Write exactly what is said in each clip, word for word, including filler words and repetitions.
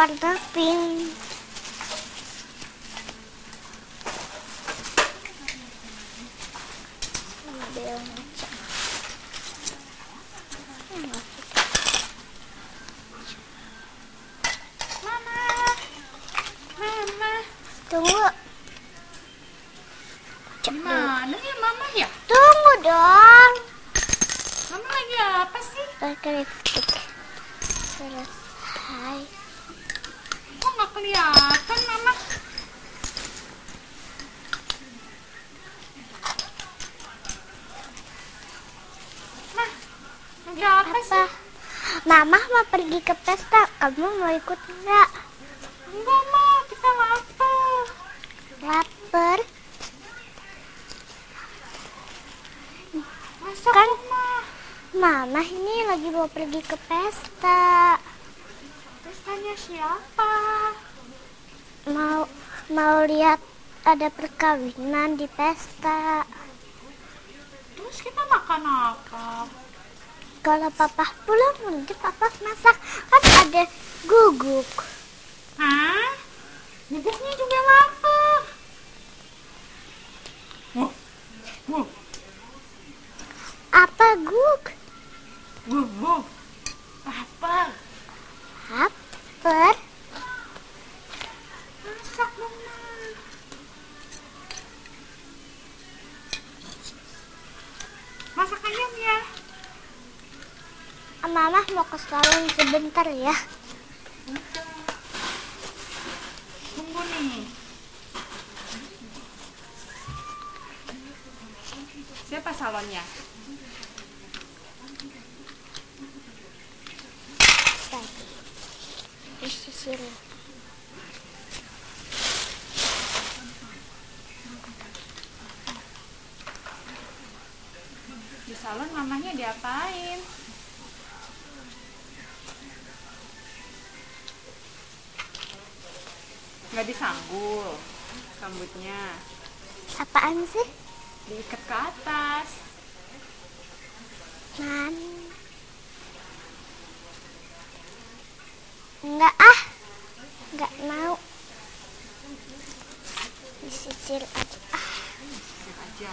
warna pink. Ambil macam. Mama, Mama, Tunggu. gimana ya Mama ya? Tunggu dong. Mama lagi apa sih? Pakai lipstick. Selesai. Kok nggak kelihatan Mama? Mah, lagi apa, Apa? sih? Mama mau pergi ke pesta. Kamu mau ikut enggak? Enggak Ma, kita lapar. Lapar? Masak Kan Ma. Mama ini lagi mau pergi ke pesta. Pestanya siapa? Mau mau lihat ada perkawinan di pesta. Terus kita makan apa? Kalau papa pulang nanti papa masak. Kan ada guguk. Hah? Guguknya juga lapar. Wuh, wuh, Apa guguk? wuh, wuh. Lapar. Lapar? Masak dong Ma. Masak ayam ya. Mama mau ke salon sebentar ya. Tunggu nih. Siapa salonnya? Tadi. Di sini. Di salon mamanya diapain? Nggak disanggul rambutnya, Apaan sih? diikat ke atas. Man. Enggak ah. Enggak mau. Disisir aja. Ah. Sisir aja.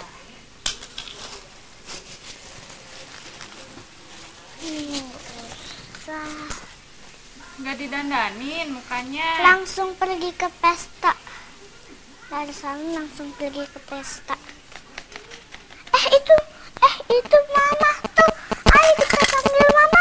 Hmm, usah. Nggak didandanin mukanya. Langsung pergi ke pesta. Dari sana langsung pergi ke pesta. Eh itu, eh itu mama tuh. Ayo kita panggil mama.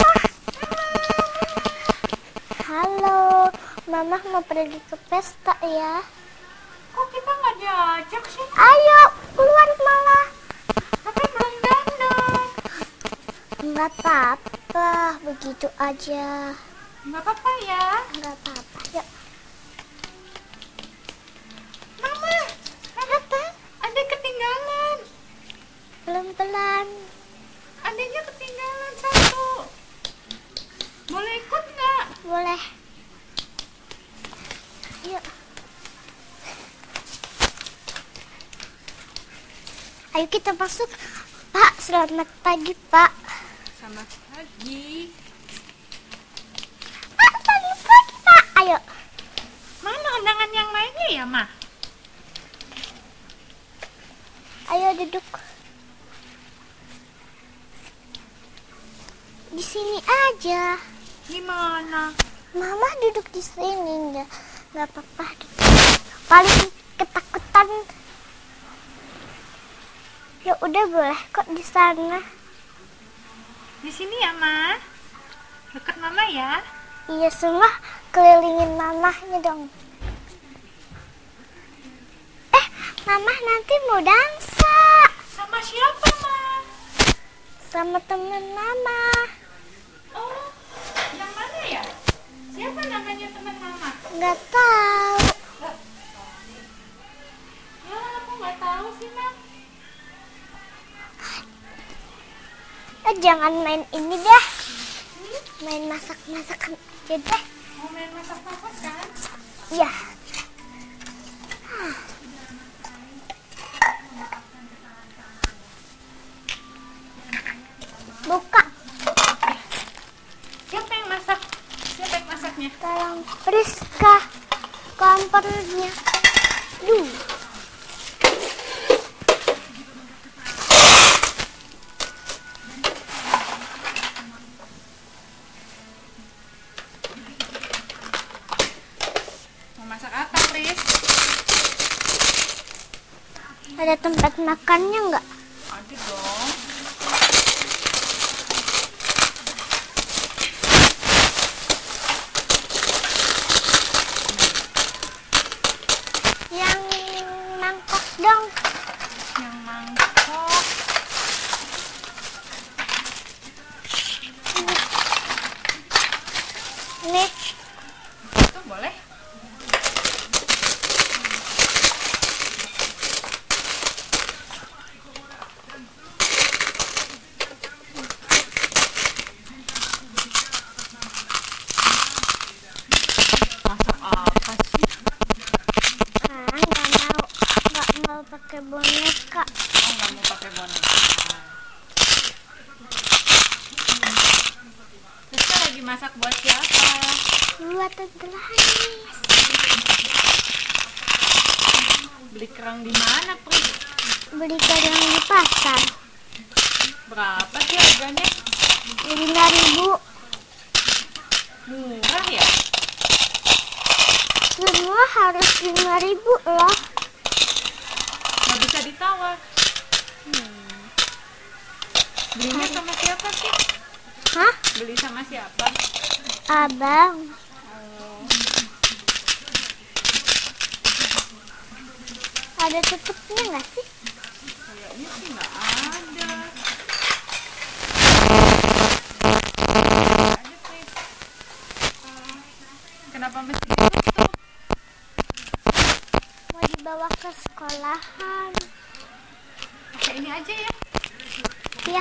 Halo, mama mau pergi ke pesta ya. Kok kita nggak diajak sih? Ayo keluar malah. Tapi belum dandan. Enggak apa-apa, begitu aja. Nggak apa-apa ya. Enggak apa-apa. Yuk. Mama, Apa? adek ketinggalan. Pelan-pelan. Adeknya ketinggalan satu. Boleh ikut nggak? Boleh. Yuk. Ayo kita masuk. Pak, selamat pagi, Pak. Selamat pagi. Pak, pagi-pagi, Pak. Ayo. Mana undangan yang lainnya ya, Ma? Ayo duduk. Di sini aja. Gimana? Mama duduk di sini. Enggak, enggak apa-apa. Paling ketakutan. Ya udah boleh kok di sana. Di sini ya, Ma? Dekat Mama ya? Iya, semua kelilingin mamahnya dong. Eh, mama nanti mau dansa Sama siapa, Ma? sama temen mama. Oh, yang mana ya? Siapa namanya teman Mama? Nggak tahu. Ya, aku nggak tahu sih, Ma. Eh, jangan main ini deh. Main masak-masakan aja deh. Mau main masak-masak kan? Iya. Buka. Siapa yang masak? Siapa yang masaknya? Tolong Pri. Priska kompornya. Duh. Mau masak apa, Pris? Ada tempat makannya nggak? Ada dong. Yang mangkok dong. Yang mangkok. Nih, Itu boleh? Masak apa sih? ah, nggak mau, nggak mau pakai boneka. Oh, nggak mau pakai boneka. Rizka lagi masak buat siapa? Buat Tante Lanis. Beli kerang di mana, Pris? Beli kerang di pasar. Berapa sih harganya? lima ribu. Murah ya? Semua harus lima ribu loh. Nggak bisa ditawar. Belinya sama siapa sih? Hah? Beli sama siapa? Abang. Oh, Ada tutupnya nggak sih? kayaknya sih nggak ada. Ada, Pris. Ah, kenapa mesti ditutup? Mau dibawa ke sekolahan. Pakai ini aja ya. Ya.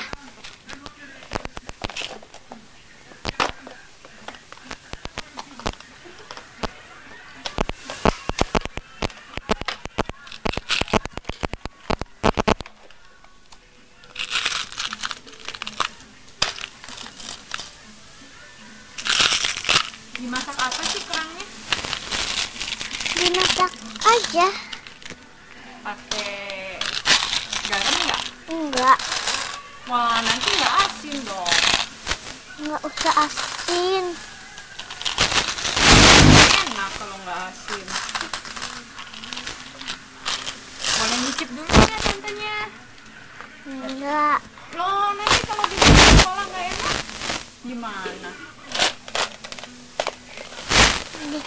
Dimasak apa sih kerangnya? Dimasak aja. Pakai garam nggak? Enggak. Wah, nanti nggak asin dong. Enggak usah asin. Enak kalau nggak asin. Boleh nyicip dulu nggak tantenya? Enggak. Loh, nanti kalau di sekolah nggak enak gimana? Nih,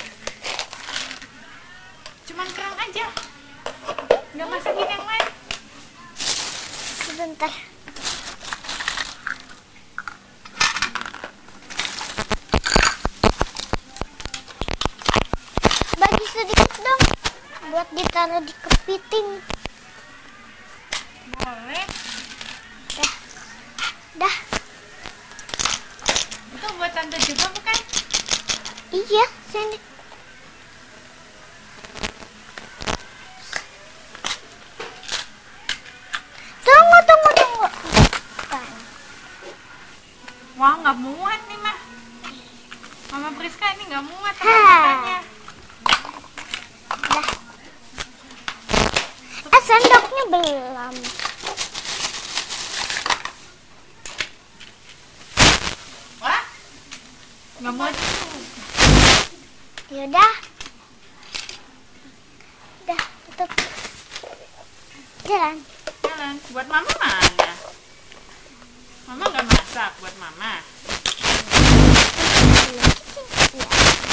Cuman kerang aja. Nggak masakin yang lain. sebentar. Bagi sedikit dong. Buat ditaruh di kepiting. Boleh. Dah. Dah. Itu buat tante juga bukan? Iya, sini. Tunggu, tunggu, tunggu. Bukan. Wah, nggak muat nih mah. Mama Priska ini nggak muat Ha. makannya. Dah. Eh, sendoknya belum. Wah, nggak muat juga. Yaudah. Dah, tutup. Jalan. Jalan. Buat mama mana? Mama nggak masak buat mama. Iya.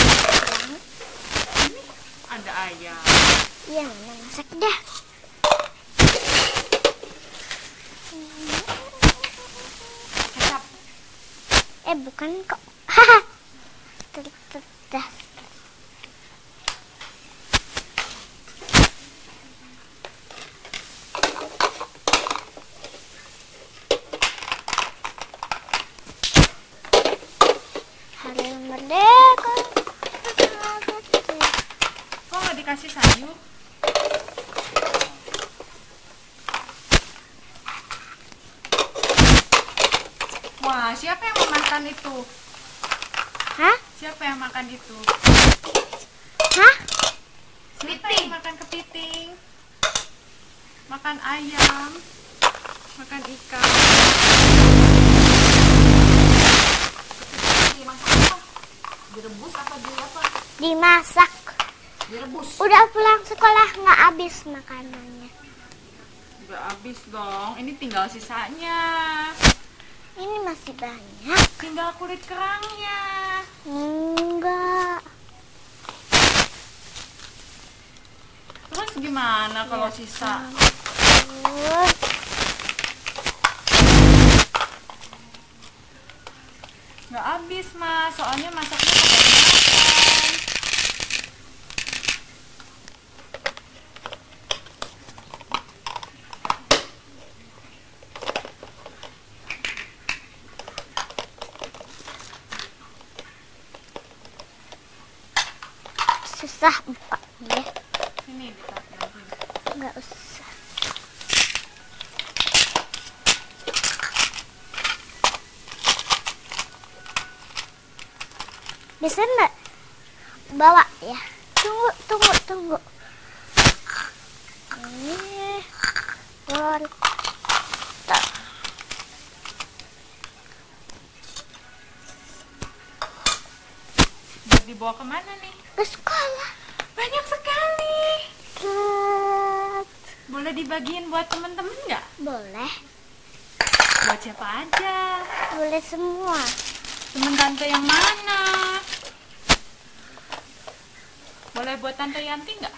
Ada ayam. Iya, Mama masak dah. Kecap. Eh, bukan kok. Haha. Tutup dah. Hari merdeka. Kok nggak dikasih sayur? Wah, siapa yang mau makan itu? Hah? Siapa yang makan itu? Hah? Siapa yang makan kepiting? Makan ayam, makan ikan. Dimasak apa? Direbus apa di apa? Dimasak. Direbus. Udah pulang sekolah nggak habis makanannya. Udah habis dong. Ini tinggal sisanya. Ini masih banyak. Tinggal kulit kerangnya. Enggak. Terus gimana kalau sisa? Terus. Nggak habis mas, soalnya masaknya kebanyakan. Susah bukanya. Ini ditaruh lagi. Nggak usah. Bisa nggak bawa ya? Tunggu, tunggu, tunggu. Ini wortel. Buat dibawa kemana nih? Ke sekolah. Banyak sekali. Tet. Boleh dibagiin buat temen-temen nggak? Boleh, Buat siapa aja? boleh semua. Temen tante yang mana? Boleh buat tante Yanti nggak?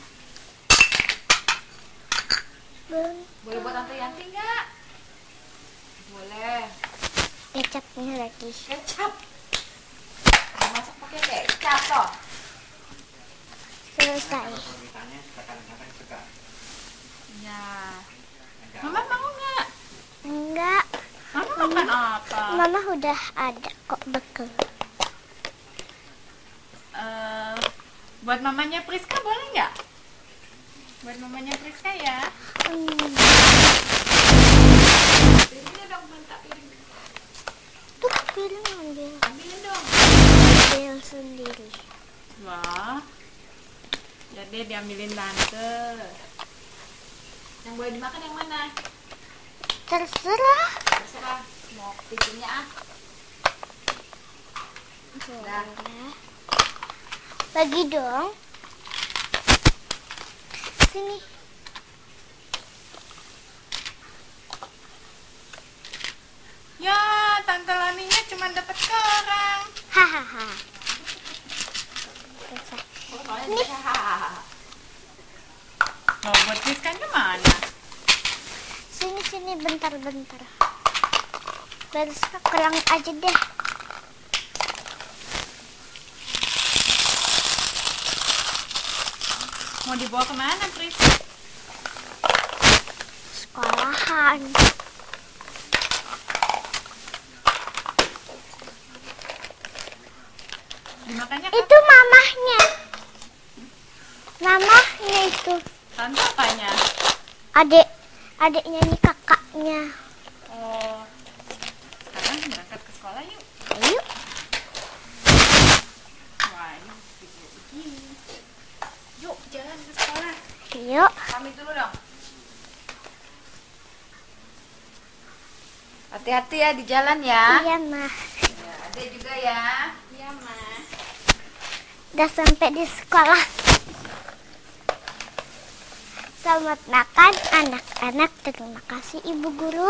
Belum Boleh buat tante Yanti nggak? Boleh. kecapnya lagi. Kecap. Dimasak pakai kecap toh. Selesai. Ya. Mama mau nggak? Enggak, Mama makan apa? Mama udah ada kok bekal. Eh, buat mamanya Priska boleh nggak? Buat mamanya Priska ya. Hmm. Piringnya dong, minta piring. Tuh piring ambil, Ambilin dong. ambil sendiri. Wah. Ya deh diambilin tante. Yang boleh dimakan yang mana? Terserah. Terserah. Mau piringnya ah. Boleh. Bagi dong. Sini. Ya, tante Laninya cuma dapat kerang. Hahaha. Selesai. Oh, soalnya dia hahaha. Mau buat Priskanya mana? Sini sini bentar-bentar. Terus kerang aja deh. Mau dibawa kemana, Pris? Sekolahan. Dimakannya Itu mamahnya. Mamahnya itu. tante apanya? Adik, adiknya ini kakaknya. Oh, sekarang berangkat ke sekolah yuk. Ayo. Wah, ini begini. Yuk, jalan ke sekolah. Yuk. Pamit dulu dong. Hati-hati ya di jalan ya. Iya, Mah. Ya, adek juga ya. Iya, Ma. Udah sampai di sekolah. Selamat makan anak-anak. Terima kasih Ibu Guru.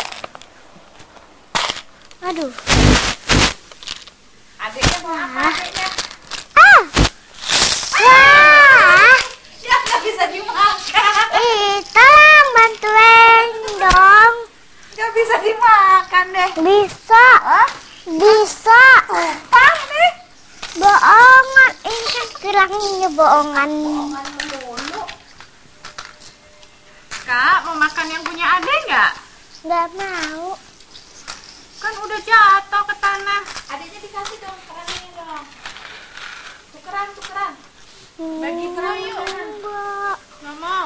Aduh. Adeknya mau apa Ah. adeknya? Ah. Wah. Ya nggak bisa dimakan. Ih, tolong bantuin dong. Nggak bisa dimakan deh. Bisa. Hah? Bisa. Tumpah nih. Bohongan. Ini kan kerangnya bohongan. Bohongan melulu. Kak, mau makan yang punya adek nggak? Nggak mau. Kan udah jatuh ke tanah. Adeknya dikasih dong kerannya dong. Tukeran tukeran. Bagi kerang yuk. Enggak. Nggak mau.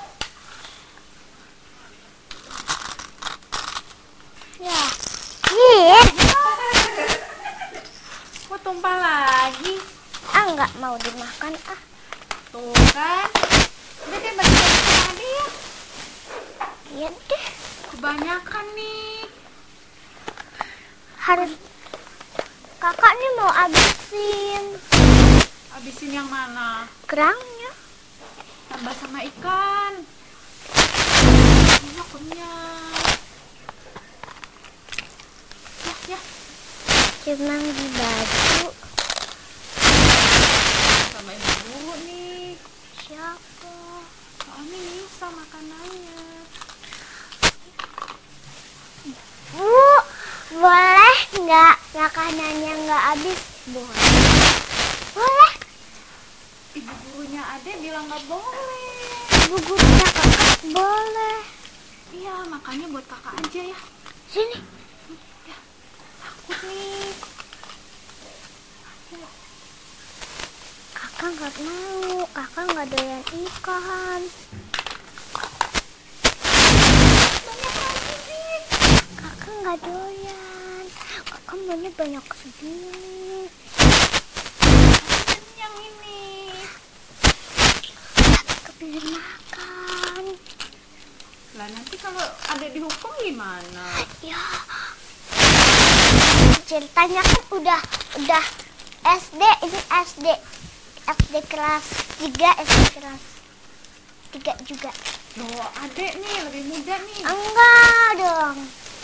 Ya. Iya. Kok tumpah lagi? Ah, nggak mau dimakan ah. Tuh kan. Udah deh bagi-bagi sama Ade ya. Iya deh. Kebanyakan nih. Harus kakak nih mau habisin Habisin yang mana? kerangnya. Tambah sama ikan. Iya kenyang. Ya, ya. Cemang di baju. Sama ibu guru nih. Siapa? Soalnya nyisa makanannya. Bu, boleh nggak makanannya nggak habis? Boleh. Boleh. Ibu gurunya Ade bilang nggak boleh. Bu gurunya kakak boleh. Iya, makanya buat kakak aja ya. Sini. Takut nih. Kakak nggak mau. Kakak nggak doyan ikan. Banyak lagi sih. Kakak nggak doyan. Kakak maunya banyak segini. Kenyang ini. Kepingin makan. Lah nanti kalau Ade dihukum gimana? Ya. Ceritanya kan udah udah S D, ini S D. S D kelas tiga, S D kelas tiga juga. Loh, Ade nih lebih muda nih. Enggak dong.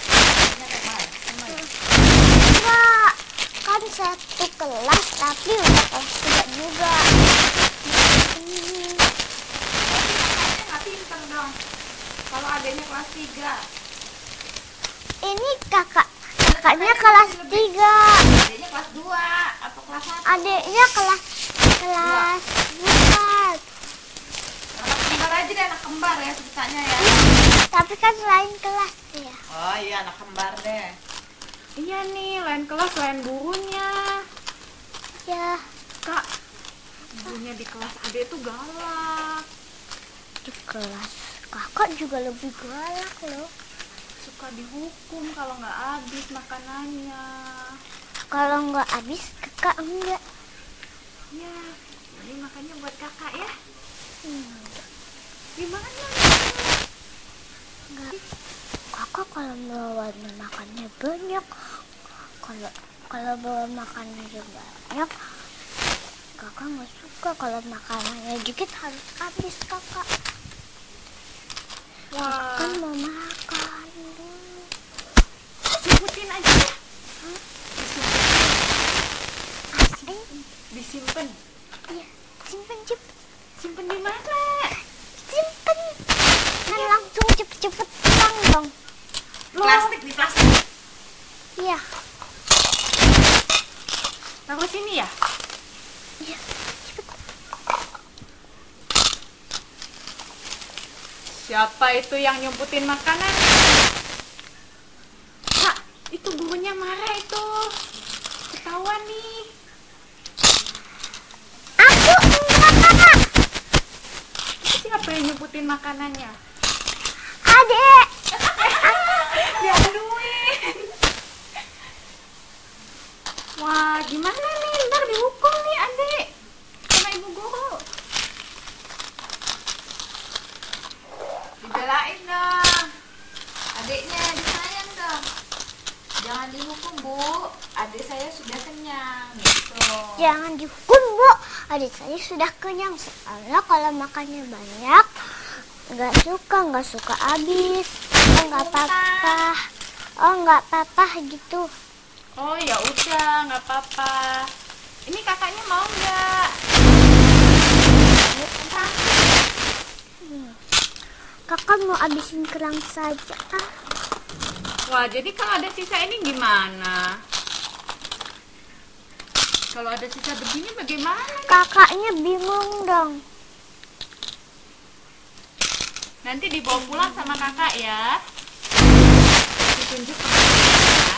Enggak. Kan satu kelas tapi udah kelas tiga juga. Hmm. Kakaknya nggak pinter dong. Kalau adanya kelas tiga. Ini kakak kakaknya kelas tiga. Adanya kelas dua atau kelas satu. Adiknya kelas kelas bukan. Anak kembar aja deh, anak kembar ya ceritanya ya. Tapi kan lain kelas ya. Oh iya, anak kembar deh. Iya nih, lain kelas, lain gurunya. Ya, Kak, gurunya di kelas Ade tuh galak. di kelas kakak juga lebih galak loh. Suka dihukum kalau nggak habis makanannya. Kalau nggak habis kakak enggak. Ya, ini makanya buat kakak ya. Hmm, Gimana? enggak. Kakak kalau bawa makannya banyak. Kalau kalau bawa makanannya banyak, kakak nggak suka. Kalau makanannya dikit harus habis kakak. Wah, Kan mau makan. sebutin aja ya. Hah? Disimpen. Asli? Disimpan. Iya, simpen cepet. Simpen di mana? Simpen. Kan langsung cepet-cepet pulang dong. Plastik, di plastik. Iya. Taruh sini ya? Iya. Siapa itu yang nyumputin makanan? Kak, itu gurunya marah itu. Ketahuan nih. Aku enggak kakak. Itu siapa yang nyumputin makanannya? Adek. Diaduin. Wah, gimana nih? Ntar dihukum nih adik sama ibu guru. Dibelain dong. Adiknya disayang dong. Jangan dihukum, Bu. Adik saya sudah kenyang gitu. Jangan dihukum, Bu. Adik saya sudah kenyang. Soalnya kalau makannya banyak, nggak suka, nggak suka habis. Oh, nggak apa-apa. Oh, nggak apa-apa gitu. Oh ya udah, nggak apa-apa. Ini kakaknya mau nggak? Hmm. Kakak mau habisin kerang saja. Ah. Wah, jadi kalau ada sisa ini gimana? Kalau ada sisa begini bagaimana? Kakaknya bingung dong. Nanti dibawa pulang sama kakak ya. Ditunjuk ke ya.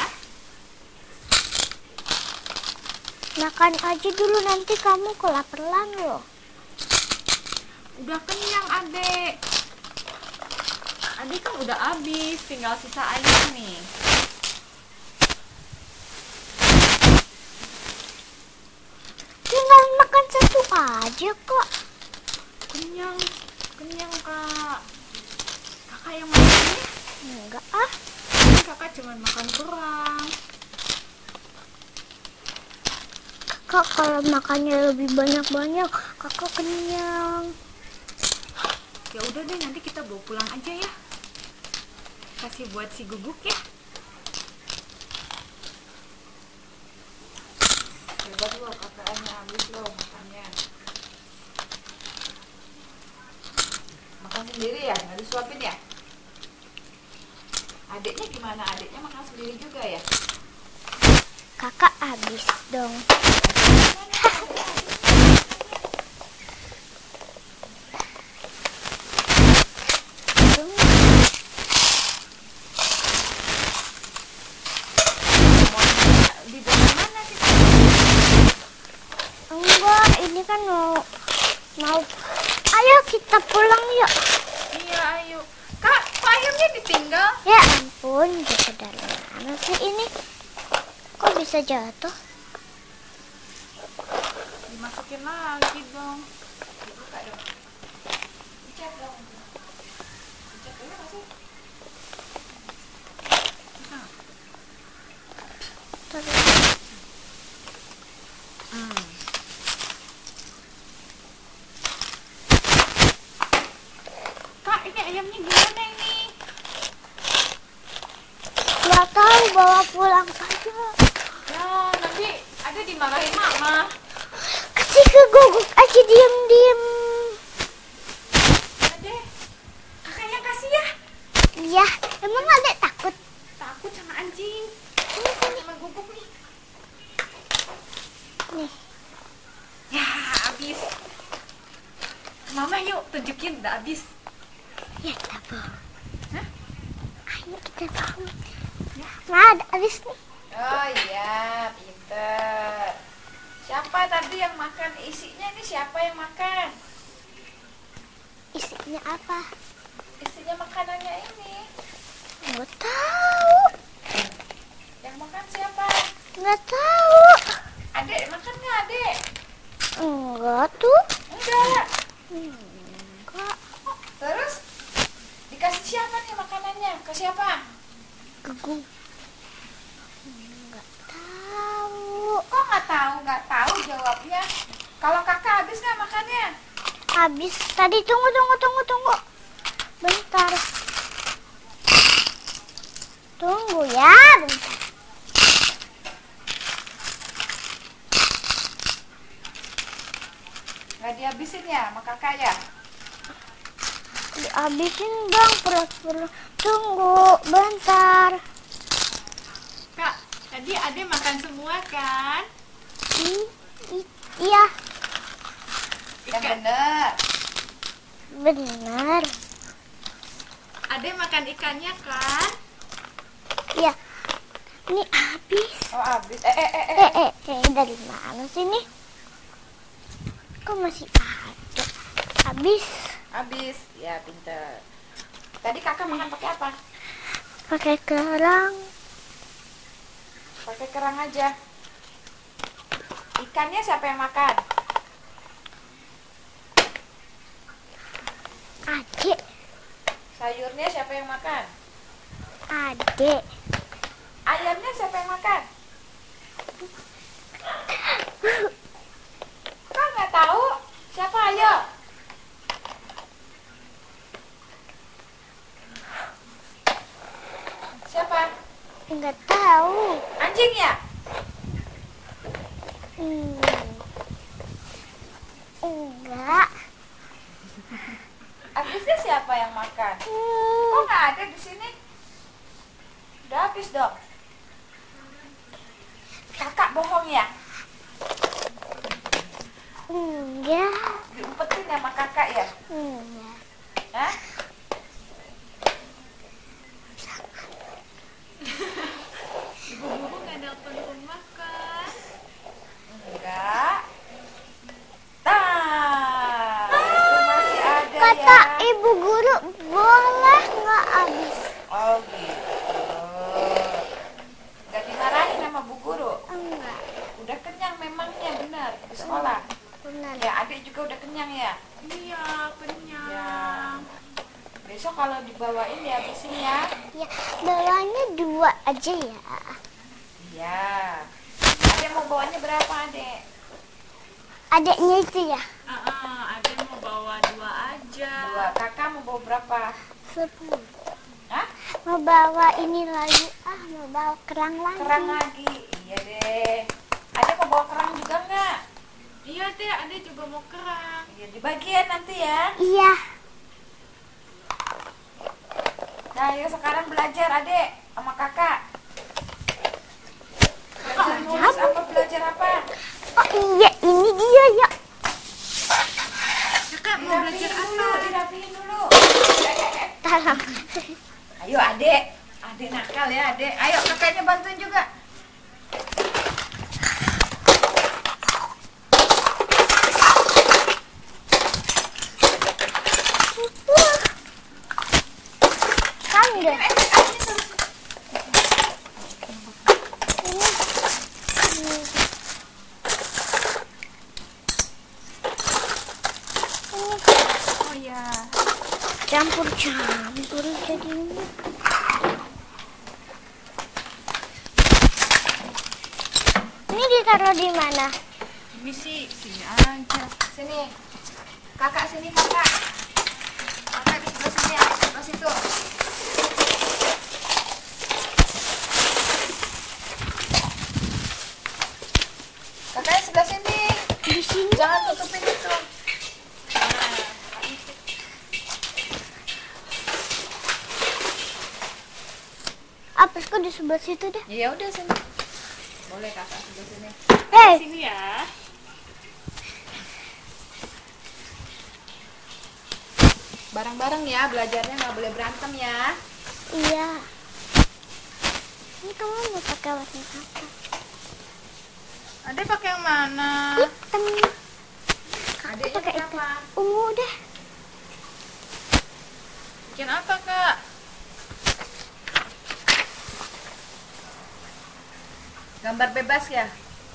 Makan aja dulu, nanti kamu kelaparan loh. Udah kenyang adek. Adek kan udah habis, tinggal sisa aja nih. Tinggal makan satu aja kok. Kenyang, kenyang kak. Kakak yang makan ya? Enggak ah. Kakak cuma makan kerang. Kakak kalau makannya lebih banyak-banyak, kakak kenyang. Ya udah deh, nanti kita bawa pulang aja ya. Kasih buat si Guguk ya. Coba dulu kakaknya habis loh makannya. Makan sendiri ya, nggak disuapin ya? Adiknya gimana? Adiknya makan sendiri juga ya? Kakak habis dong. Di dalam mana sih? Enggak, ini kan mau mau. Ayo kita pulang yuk. Iya, ayo. Kak, kok ayamnya ditinggal? Ya ampun, bisa dari mana sih ini? Kok bisa jatuh? Dimasukin lagi dong. Dibuka dong. Dicek dong. Dicek dulu nggak sih? Terus. Hmm. Kak, ini ayamnya gimana ini? Nggak tahu, bawa pulang aja. Ya, nanti ada dimarahin mama. Kasih ke Guguk aja diem-diem. Ade, kakak yang kasih ya. Iya, emang adek takut? Takut sama anjing. Ini sini. Sama Guguk nih. Nih, Ya, habis. Mama yuk tunjukin udah habis. ya tabung. Hah? Ayo kita bangun. Ya, nah, ada habis nih. Oh iya, pinter. Siapa tadi yang makan? Isinya ini siapa yang makan? Isinya apa? Isinya makanannya ini. Nggak tahu. Yang makan siapa? Nggak tahu. Adek makan nggak adek? Enggak tuh. Enggak. Enggak. Terus dikasih siapa nih makanannya? Ke siapa? Guguk. Nggak tahu. Kok nggak tahu? Nggak tahu jawabnya. Kalau kakak habis nggak makannya? Habis tadi. Tunggu, tunggu, tunggu, tunggu. Bentar. Tunggu ya, bentar. Nggak dihabisin ya sama kakak ya? Dihabisin dong, pura-pura. Tunggu, bentar. Kak, tadi Ade makan semua kan? I- i- iya, Yang bener. benar. Ade makan ikannya kan? Iya. Ini habis. Oh habis. Eh eh eh. Eh, eh. eh, eh, dari mana sih nih? Kok masih ada? Habis. Habis. Ya pinter. Tadi kakak makan pakai apa? Pakai kerang. Pakai kerang aja. Ikannya siapa yang makan? Adik. Sayurnya siapa yang makan? Adik. Ayamnya siapa yang makan? Kok nggak tahu? Siapa ayo? Siapa? Nggak tahu. Anjing ya? Hmm. Enggak. Habisnya siapa yang makan? Kok Hmm. nggak ada di sini? Udah habis dong. Kakak bohong ya? Enggak. Diumpetin sama kakak ya? Enggak. Hah? Ibu guru nggak nelpon rumah kan? Enggak. Nah, itu masih ada Kata ya. ibu guru, boleh nggak habis? Oh gitu. Gak dimarahin sama bu guru. Enggak. Udah kenyang memangnya benar di sekolah. Benar. Ya, adik juga udah kenyang ya? Iya, kenyang. Ya. Besok kalau dibawain ya habisin ya. Ya, bawanya dua aja ya. Iya. Adek mau bawanya berapa, Adek? Adiknya itu ya. Ah, ah, Ade mau bawa dua aja. Dua. Kakak mau bawa berapa? Sepuluh. Hah? Mau bawa ini lagi. Ah, mau bawa kerang lagi. Kerang lagi. Iya deh. Adek mau bawa kerang juga nggak? Iya deh, Ade juga mau kerang. Iya, dibagian nanti ya. Iya. Nah, yuk sekarang belajar Adek sama kakak. Belajar nulis apa, belajar apa? Oh iya, ini dia ya. Kakak mau belajar apa? Dirapiin dulu. Tahan. Ayo Adek. Adek nakal ya Adek. Ayo kakaknya bantuin juga. Kan enggak? Oh ya. Campur-campur jadinya. Ini ditaruh di mana? Ini sih sini aja. Sini. Kakak sini kakak. Kakak di sebelah sini, Adek sebelah situ. Kakaknya sebelah sini. Di sini. Jangan tutupin itu. Apa sih kok di sebelah situ deh? Ya udah sini. Boleh kakak sebelah sini. Hei, Sini ya. Bareng-bareng ya, belajarnya nggak boleh berantem ya. iya. Ini kamu mau pakai warna apa? Ade pakai yang mana? Hitam. Adeknya Pakai hitam. kenapa? Ungu deh. Bikin apa, Kak? Gambar bebas ya?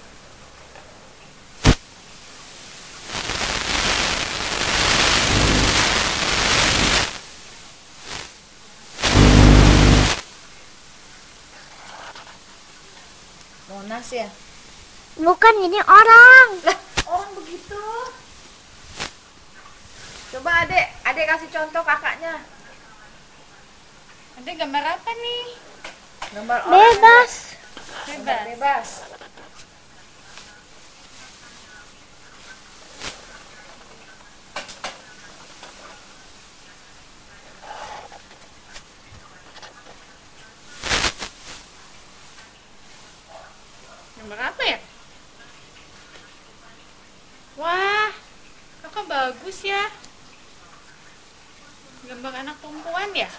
Monas ya? Bukan, ini orang. Lah, orang begitu. Coba adek, adek kasih contoh kakaknya. Ade gambar apa nih? Gambar orang. Bebas. Gambar Bebas. bebas. Gambar apa ya? Wah, kakak bagus ya. Gambar anak perempuan ya?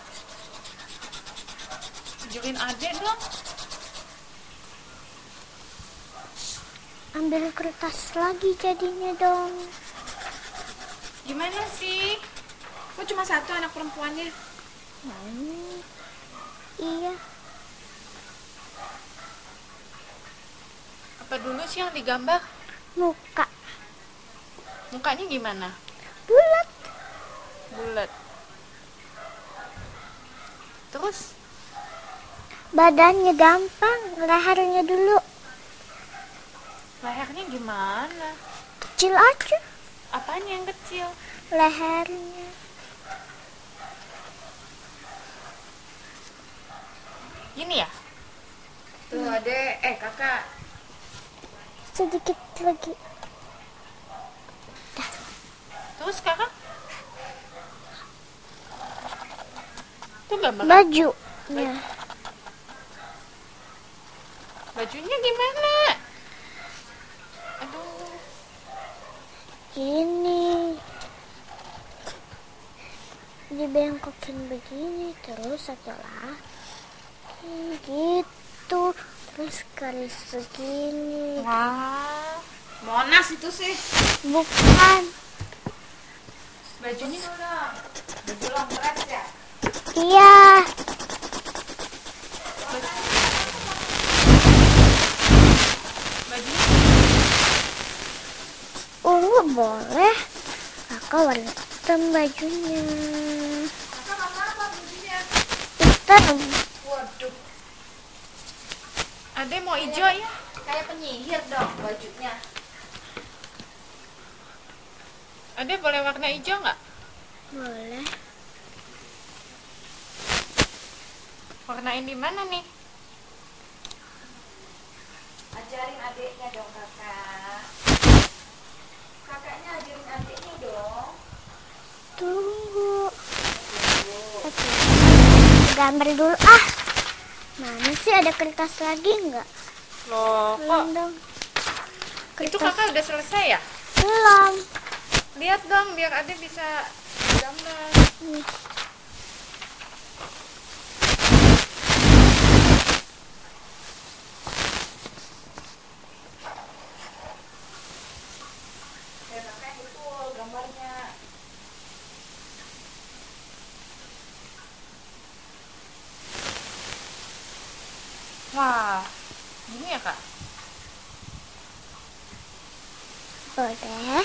Tunjukin adek dong. Ambil kertas lagi jadinya dong. Gimana sih? Kok cuma satu anak perempuannya? Hmm, iya. Apa dulu sih yang digambar? Muka. Mukanya gimana? Bulat. Bulat. Terus Badannya gampang. Lehernya dulu. lehernya gimana? Kecil aja. Apaan yang kecil? Lehernya. Gini ya? Tuh adek, eh kakak. Sedikit lagi. Terus kakak? Itu gambar apa? Baju. Ya. Bajunya gimana? Aduh. Ini. Dibengkokin begini. Terus setelah. Gitu. Terus garis segini. Wah. Monas itu sih. Bukan. Bajunya Udah. Baju longret ya? Iya. bajunya Ungu boleh. Kakak warna hitam bajunya. Kakak warna apa bajunya? Hitam. Waduh, Ade mau hijau ya? kayak penyihir dong bajunya. Ade boleh warna hijau nggak? Boleh. Warnain di mana nih? Ajarin adiknya dong kakak. Kakaknya ajarin adiknya dong. Tunggu. Tunggu. Oke. Gambar dulu ah. Mana sih, ada kertas lagi nggak? Loh, kok Belum dong. itu Kertas kakak udah selesai ya? belum. Lihat dong biar Ade bisa gambar. Nih. Biar kakak itu gambarnya. Wah, gini ya kak? Boleh.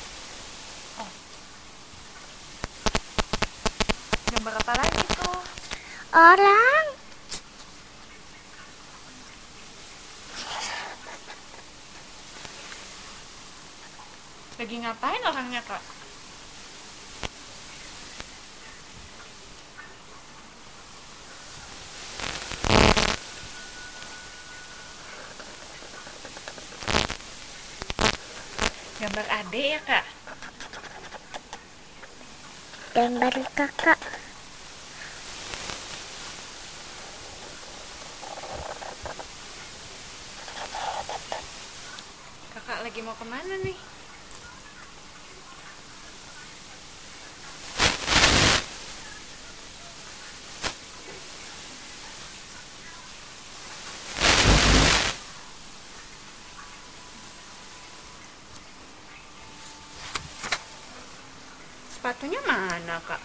Gambar apa lagi tuh? Orang. Lagi ngapain orangnya kak? Gambar Ade ya kak? Gambar kakak. Kakak lagi mau kemana nih? Sepatunya mana kak?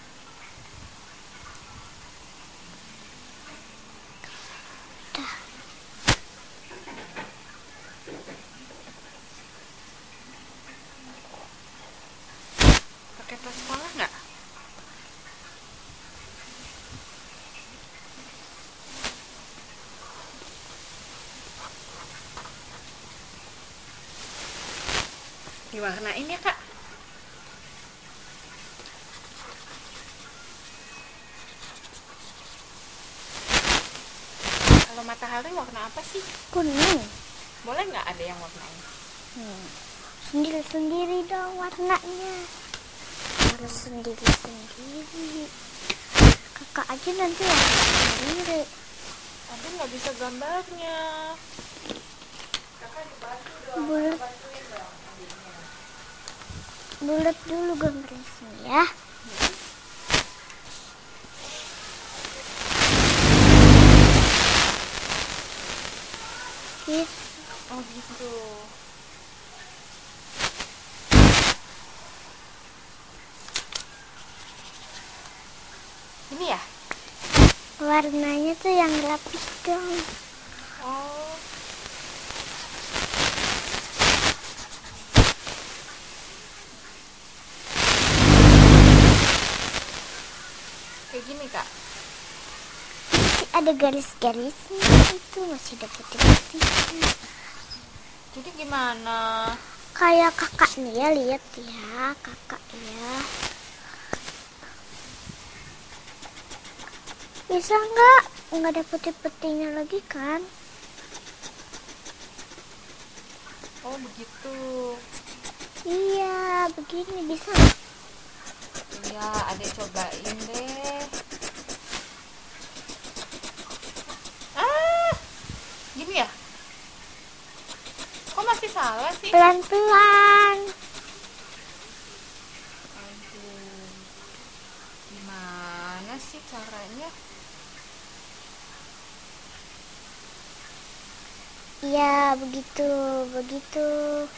Pakai tas sekolah nggak? Diwarnain ya kak? Kalau matahari warna apa sih? Kuning. Boleh nggak ada yang warnain? Hmm. Sendiri-sendiri dong warnanya. Harus sendiri-sendiri. Kakak aja nanti warna sendiri. Ade nggak bisa gambarnya. Kakak dibantu dong. Bulat, Bantuin dong adiknya. bulat dulu gambarnya sini ya. Gitu. Oh gitu. Ini ya? Warnanya tuh yang lapis dong. Oh. Kayak gini kak? Masih ada garis-garisnya itu, masih ada putih-putihnya. Jadi gimana? Kayak kakak nih ya, lihat ya kakak ya. Bisa nggak? Nggak ada putih-putihnya lagi kan? Oh begitu. Iya, begini bisa nggak? Iya, adek cobain deh. Ah, gini ya? Kok masih salah sih? Pelan-pelan. Aduh, gimana sih caranya? Iya, begitu, begitu.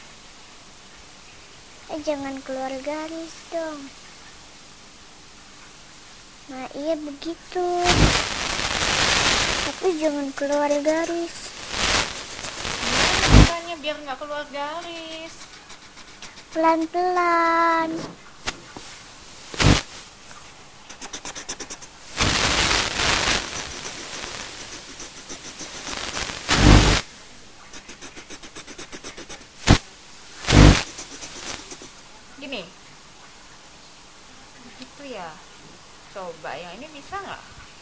Eh, jangan keluar garis dong. Nah, iya begitu. Tapi jangan keluar garis. Gimana caranya biar nggak keluar garis? pelan-pelan. Gini. Gitu ya. Coba yang ini bisa nggak?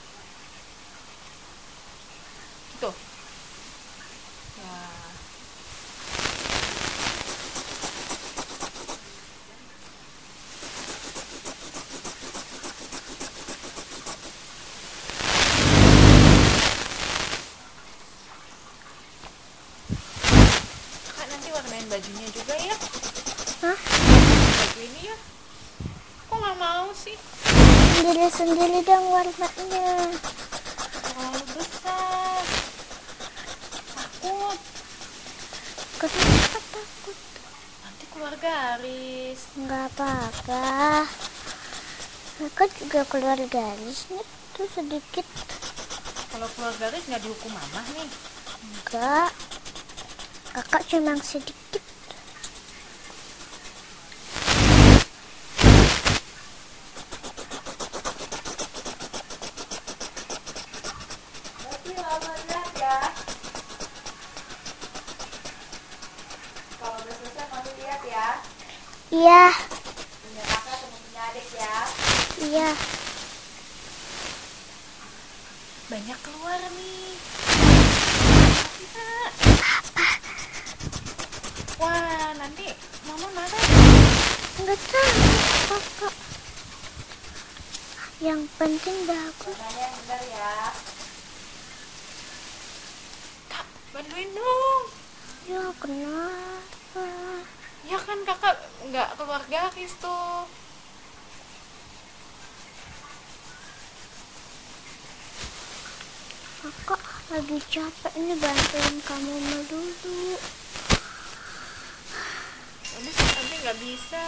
Gitu. Ya. Kak, nanti warnain bajunya juga ya. Hah? Baju ini ya. Kok nggak mau sih? Sendiri-sendiri dong warnanya. Terlalu besar. Takut. Kenapa takut? Nanti keluar garis. Nggak apa-apa. Aku juga keluar garisnya tuh sedikit. Kalau keluar garis nggak dihukum mama nih. Enggak. Kakak cuma sedikit. Berarti lama lihat ya. Kalau udah selesai kamu lihat ya. Iya, Punya kakak sama punya adik ya. iya. Banyak keluar nih. Bisa. Wah, nanti mama marah. Enggak tahu kakak. Yang penting bagus. Warnanya benar ya. Kak, bantuin dong. Ya kenapa? Ya kan kakak nggak keluar garis tuh. Kakak lagi capek ini bantuin kamu melulu. Habis nanti nggak bisa.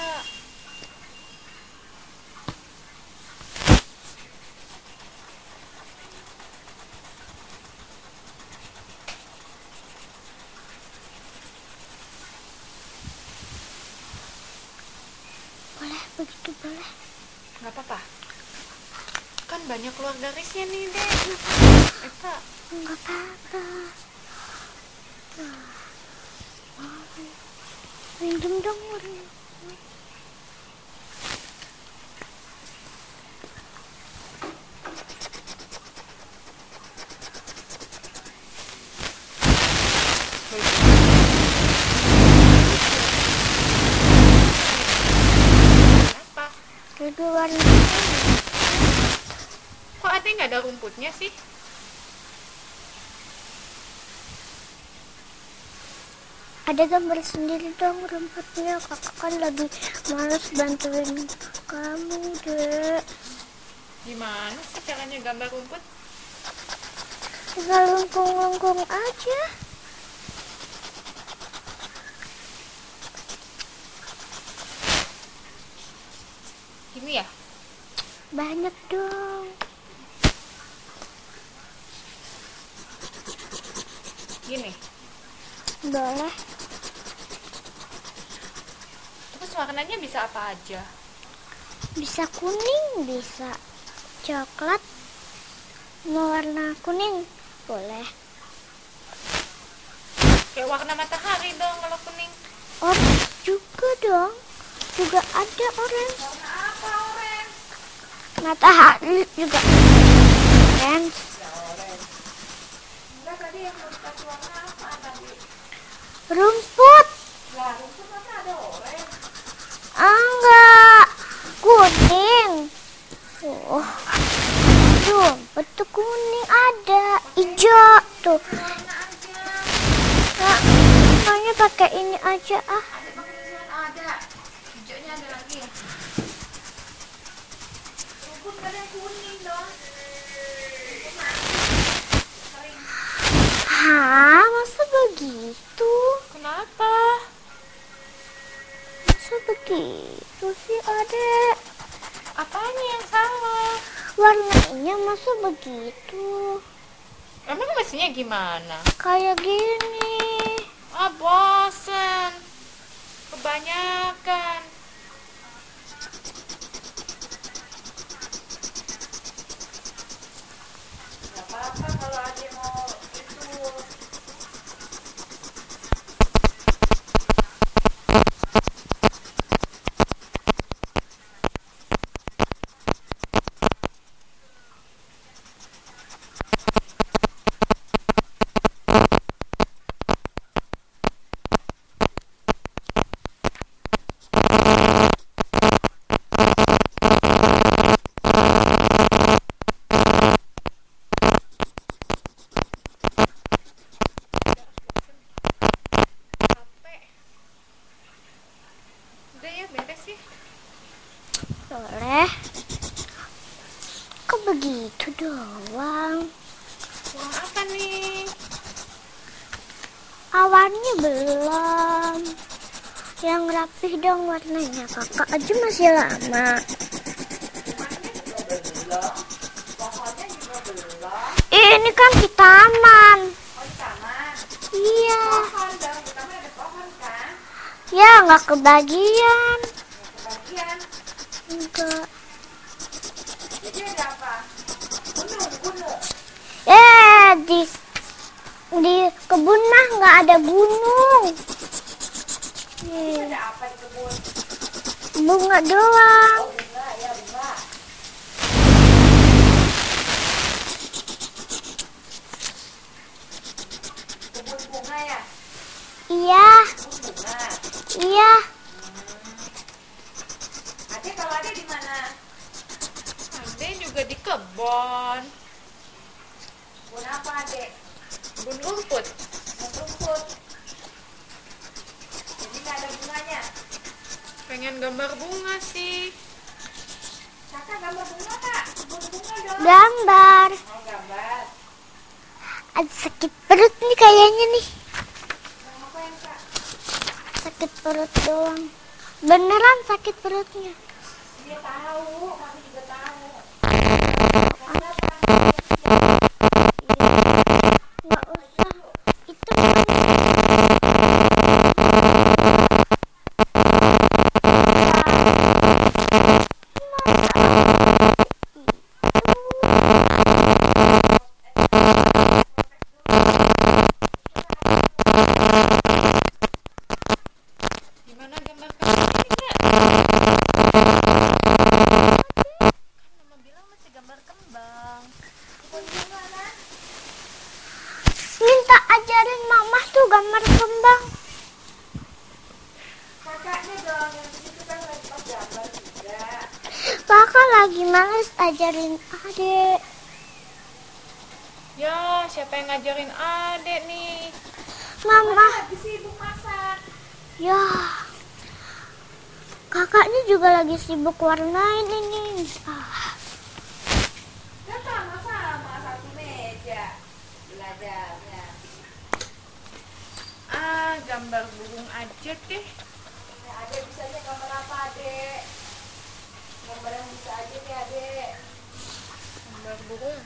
Boleh begitu boleh. Nggak apa-apa. Kan banyak keluar garisnya nih deh. Eka. Enggak apa-apa. Minjem dong warna. Kenapa? Itu warna. Kok ada nggak ada rumputnya sih? Ada gambar sendiri dong rumputnya. Kakak kan lagi males bantuin kamu, Dek. Gimana sih caranya gambar rumput? Tinggal lengkung-lengkung aja. Gini ya? Banyak dong. Gini. Boleh. Terus warnanya bisa apa aja? Bisa kuning, bisa coklat. Mau warna kuning? Boleh. Kayak warna matahari dong kalau kuning. Orange juga dong. Juga ada orange. Warna apa orange? Matahari juga orange. Ya orange. Enggak, tadi yang mau dikasih warna apa tadi? Rumput. Lah, rumput mana ada orange? Enggak. Kuning. Oh. Rumput tuh kuning ada. Hijau tuh. Warna aja. Nah, makanya pakai ini aja ah. Ada bangkisan ada. Hijaunya ada lagi ya. Rumput nggak ada yang kuning dong. Rumput mana? Kering. Hah, masa begitu? Kenapa? Masa begitu sih, Adek? Apanya yang salah? Warnanya masa begitu? Emang mestinya gimana? Kayak gini. Ah, bosen. kebanyakan. Gak apa-apa kalau adik mau itu. Udah ya, beres ya. Boleh. Kok begitu doang? Kurang apa nih? Awannya belum. Yang rapih dong warnanya. Kakak aja masih lama. Bunganya juga belum. Pohonnya juga belum. Ini kan di taman. Oh, di taman. Iya. Pohon dong, di taman ada pohon kan? Ya nggak kebagian. Kebagian. Enggak. Jadi ada apa? Gunung, gunung. Eh di di kebun mah nggak ada gunung. Terus Eh, ada apa di kebun? bunga doang. Oh, bunga, ya bunga. Kebun bunga ya? Iya, Kebun bunga. iya. Ade kalau Ade di mana? Ade juga di kebun. Kebun apa Ade? Kebun rumput. Kebun rumput. Jadi nggak ada bunganya. Pengen gambar bunga sih. Kakak gambar bunga kak? Kebun bunga dong. Gambar. Mau gambar? Ada sakit perut nih kayaknya nih. Mau ngapain kak? Sakit perut doang. Beneran sakit perutnya. Dia tahu, kami juga tahu. Nggak usah. Itu Gimana gambar kembang? Kan mama bilang masih gambar kembang. Kebun bunga lah. minta ajarin mama tuh gambar kembang. Kakaknya dong yang itu kan lagi pas gambar juga. Kakak lagi males ajarin adik. Ya, siapa yang ngajarin adek nih? Mama, Lagi sibuk masak. ya. Kakaknya juga lagi sibuk warnain ini. Ah, Kan sama-sama satu meja belajarnya. Ah, gambar burung aja deh. Ya, adek bisanya gambar apa adek? Gambar yang bisa aja deh adek. Gambar burung.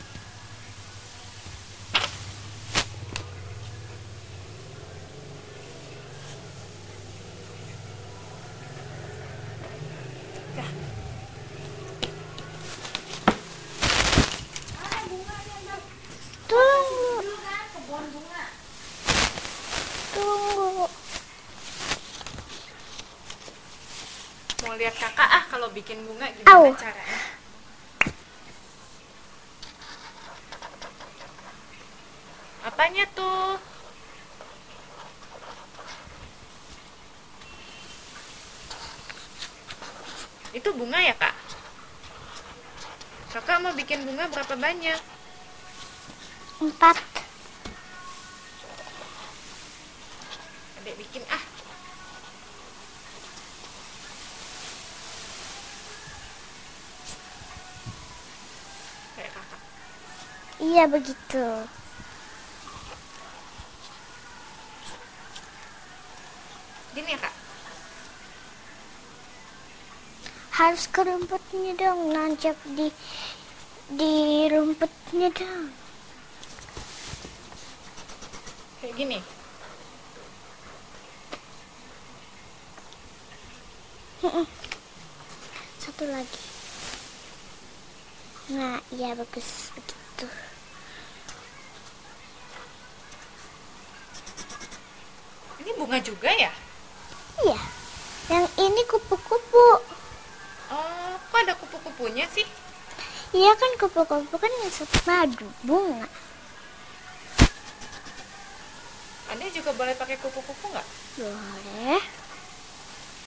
Dah. Mana bunganya dong? tunggu, Dulu kan kebun bunga. tunggu. Mau lihat kakak ah kalau bikin bunga gimana Au. caranya? Apanya tuh? Itu bunga ya kak? Kakak mau bikin bunga berapa banyak? Empat. Adek bikin ah. Kayak kakak. Iya begitu. Gini ya kak? Harus ke rumputnya dong, nancap di di rumputnya dong. Kayak gini? Mm-mm. Satu lagi. Nah, iya bagus begitu. Ini bunga juga ya? Iya. Yang ini kupu-kupu. Oh, kok ada kupu-kupunya sih? Iya kan kupu-kupu kan ngisep madu bunga. Ade juga boleh pakai kupu-kupu nggak? Boleh.